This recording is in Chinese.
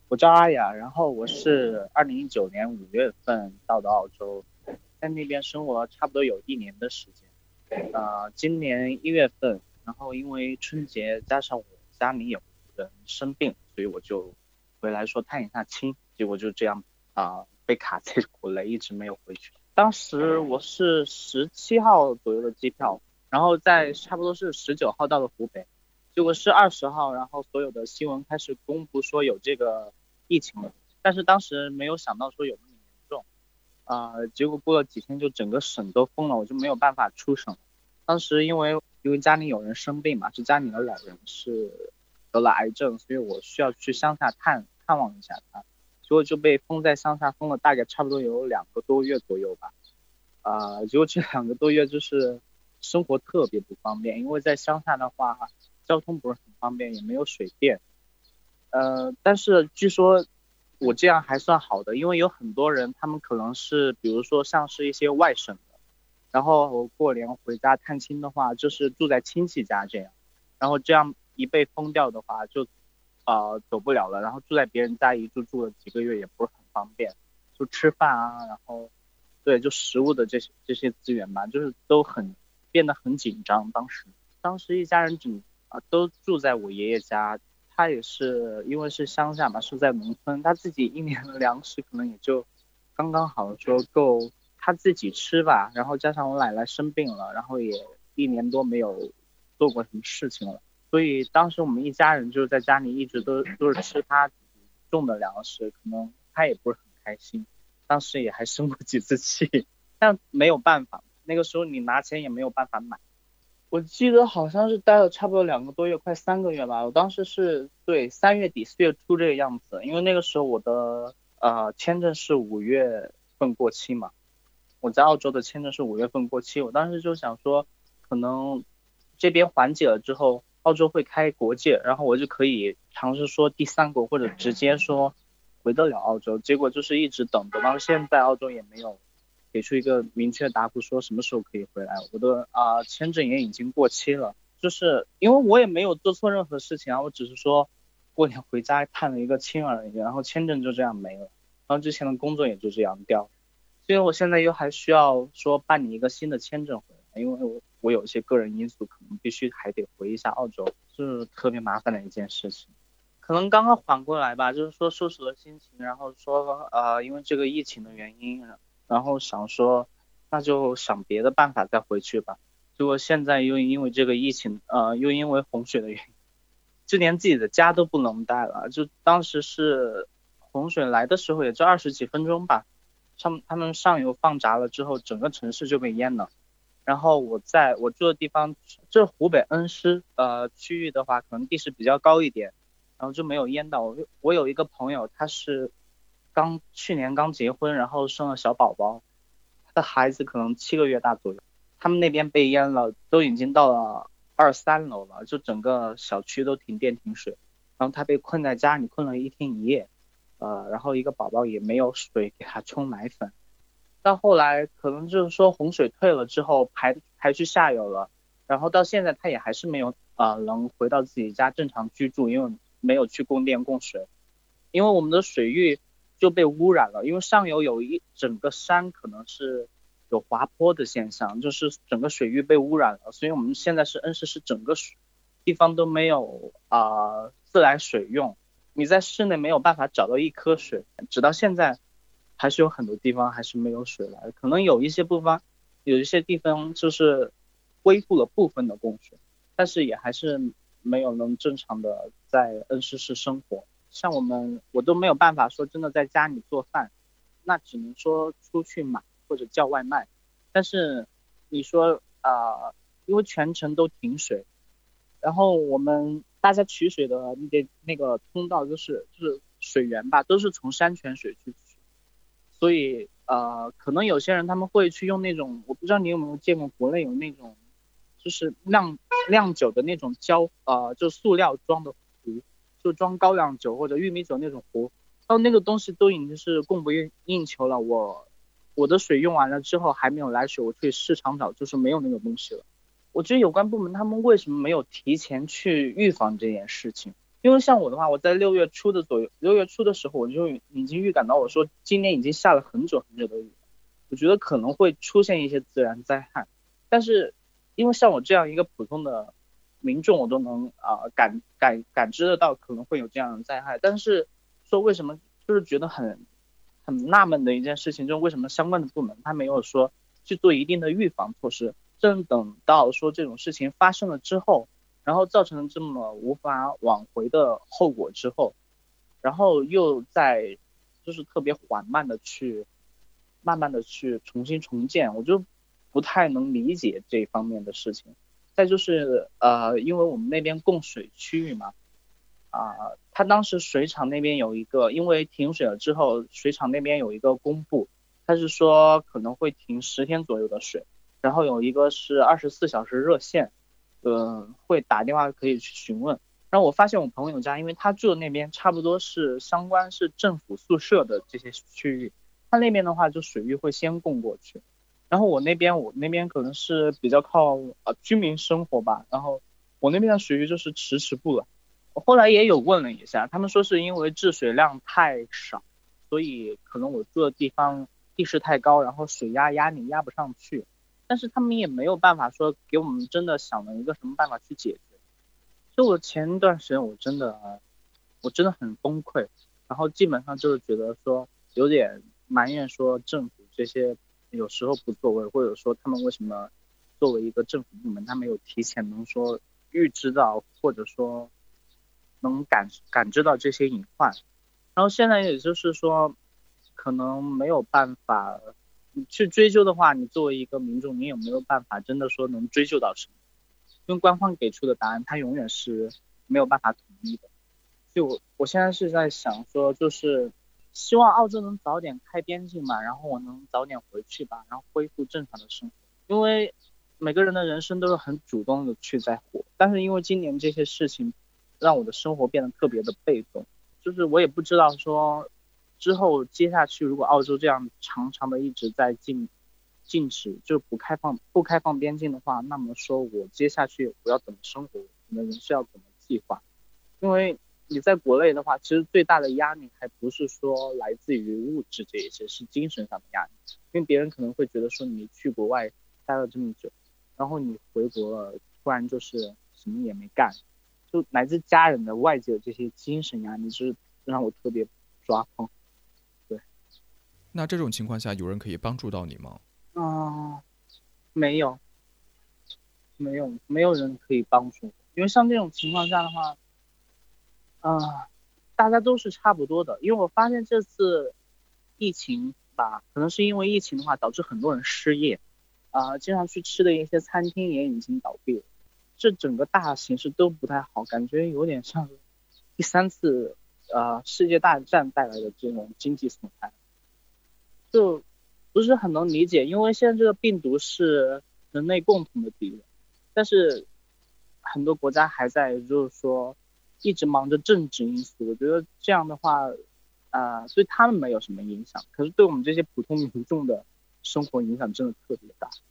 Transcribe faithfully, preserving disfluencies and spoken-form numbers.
我叫阿雅，然后我是二零一九年五月份到的澳洲，在那边生活差不多有一年的时间。呃，今年一月份，然后因为春节加上我家里有人生病，所以我就回来说探一下亲，结果就这样啊、呃被卡在国内，一直没有回去。当时我是十七号左右的机票，然后在差不多是十九号到了湖北，结果是二十号，然后所有的新闻开始公布说有这个疫情了，但是当时没有想到说有那么严重。啊、呃结果过了几天就整个省都封了，我就没有办法出省。当时因为因为家里有人生病嘛，是家里的老人是得了癌症，所以我需要去乡下探探望一下他，结果就被封在乡下，封了大概差不多有两个多月左右吧。啊、呃结果这两个多月就是生活特别不方便，因为在乡下的话，交通不是很方便，也没有水电。呃，但是据说我这样还算好的，因为有很多人他们可能是，比如说像是一些外省的，然后过年回家探亲的话，就是住在亲戚家这样，然后这样一被封掉的话，就呃走不了了，然后住在别人家一住住了几个月也不是很方便，就吃饭啊，然后对，就食物的这些这些资源吧，就是都很变得很紧张。当时当时一家人只啊、都住在我爷爷家，他也是因为是乡下嘛，是在农村，他自己一年的粮食可能也就刚刚好说够他自己吃吧，然后加上我奶奶生病了，然后也一年多没有做过什么事情了，所以当时我们一家人就是在家里一直都都是吃他种的粮食，可能他也不是很开心，当时也还生过几次气，但没有办法，那个时候你拿钱也没有办法买。我记得好像是待了差不多两个多月，快三个月吧。我当时是对三月底四月初这个样子，因为那个时候我的呃签证是五月份过期嘛，我在澳洲的签证是五月份过期，我当时就想说，可能这边缓解了之后，澳洲会开国界，然后我就可以尝试说第三国或者直接说回得了澳洲。结果就是一直等，等到现在澳洲也没有给出一个明确答复，说什么时候可以回来。我的啊、呃签证也已经过期了，就是因为我也没有做错任何事情啊，我只是说过年回家探了一个亲而已，然后签证就这样没了，然后之前的工作也就这样掉了。所以我现在又还需要说办理一个新的签证回来，因为我我有一些个人因素，可能必须还得回一下澳洲，是特别麻烦的一件事情。可能刚刚缓过来吧，就是说收拾了心情，然后说呃，因为这个疫情的原因，然后想说那就想别的办法再回去吧。结果现在又因为这个疫情，呃，又因为洪水的原因，就连自己的家都不能待了。就当时是洪水来的时候，也就二十几分钟吧，上他们上游放闸了之后，整个城市就被淹了。然后我在我住的地方，这湖北恩施呃区域的话，可能地势比较高一点，然后就没有淹到。我我有一个朋友，他是刚去年刚结婚，然后生了小宝宝，他的孩子可能七个月大左右，他们那边被淹了，都已经到了二三楼了，就整个小区都停电停水，然后他被困在家里困了一天一夜，呃，然后一个宝宝也没有水给他冲奶粉。到后来可能就是说洪水退了之后排排去下游了，然后到现在他也还是没有呃能回到自己家正常居住，因为没有去供电供水，因为我们的水域就被污染了，因为上游有一整个山可能是有滑坡的现象，就是整个水域被污染了，所以我们现在是恩施市整个水地方都没有啊、呃自来水用，你在室内没有办法找到一颗水，直到现在还是有很多地方还是没有水来的，可能有一些部分有一些地方就是恢复了部分的供水，但是也还是没有能正常的在恩施市生活。像我们我都没有办法说真的在家里做饭，那只能说出去买或者叫外卖。但是你说啊、呃因为全程都停水，然后我们大家取水的那个那个通道就是就是水源吧，都是从山泉水去取，所以呃，可能有些人他们会去用那种，我不知道你有没有见过，国内有那种就是酿酿酒的那种胶，呃，就塑料装的壶，就装高粱酒或者玉米酒那种壶，到那个东西都已经是供不应应求了。我我的水用完了之后还没有来水，我去市场找，就是没有那个东西了。我觉得有关部门他们为什么没有提前去预防这件事情？ 因为像我的话，我在六月初的左右，六月初的时候我就已经预感到，我说今年已经下了很久很久的雨，我觉得可能会出现一些自然灾害。但是因为像我这样一个普通的民众，我都能啊、呃感感感知得到可能会有这样的灾害。但是说为什么就是觉得很很纳闷的一件事情，就是为什么相关的部门他没有说去做一定的预防措施，正等到说这种事情发生了之后，然后造成这么无法挽回的后果之后，然后又在就是特别缓慢的去慢慢的去重新重建，我就不太能理解这方面的事情。再就是呃，因为我们那边供水区域嘛，啊、呃，他当时水厂那边有一个，因为停水了之后，水厂那边有一个公布，他是说可能会停十天左右的水，然后有一个是二十四小时热线，呃，会打电话可以去询问。然后我发现我朋友家，因为他住的那边差不多是相关是政府宿舍的这些区域，他那边的话就水域会先供过去，然后我那边我那边可能是比较靠呃居民生活吧，然后我那边的水域就是迟迟不来。我后来也有问了一下，他们说是因为治水量太少，所以可能我住的地方地势太高，然后水压压你压不上去。但是他们也没有办法说给我们真的想了一个什么办法去解决。就我前一段时间我真的我真的很崩溃，然后基本上就是觉得说有点埋怨说政府这些有时候不作为，或者说他们为什么作为一个政府部门，他没有提前能说预知到，或者说能感感知到这些隐患。然后现在也就是说，可能没有办法你去追究的话，你作为一个民众，你有没有办法真的说能追究到什么？因为官方给出的答案，它永远是没有办法统一的。就我我现在是在想说，就是希望澳洲能早点开边境嘛，然后我能早点回去吧，然后恢复正常的生活。因为每个人的人生都是很主动的去在活，但是因为今年这些事情，让我的生活变得特别的被动。就是我也不知道说之后接下去如果澳洲这样长长的一直在禁禁止，就不开放不开放边境的话，那么说我接下去我要怎么生活，我的人是要怎么计划？因为你在国内的话，其实最大的压力还不是说来自于物质这一些，是精神上的压力。因为别人可能会觉得说你去国外待了这么久，然后你回国了，突然就是什么也没干，就来自家人的外界的这些精神压力，就是让我特别抓狂。对。 那这种情况下，有人可以帮助到你吗？ 啊、呃没有，没有，没有人可以帮助我，因为像这种情况下的话，啊、呃大家都是差不多的。因为我发现这次疫情吧，可能是因为疫情的话，导致很多人失业，啊、呃经常去吃的一些餐厅也已经倒闭了，这整个大形势都不太好，感觉有点像第三次呃世界大战带来的这种经济损害，就不是很能理解。因为现在这个病毒是人类共同的敌人，但是很多国家还在就是说一直忙着政治因素，我觉得这样的话，呃，对他们没有什么影响，可是对我们这些普通民众的生活影响真的特别大。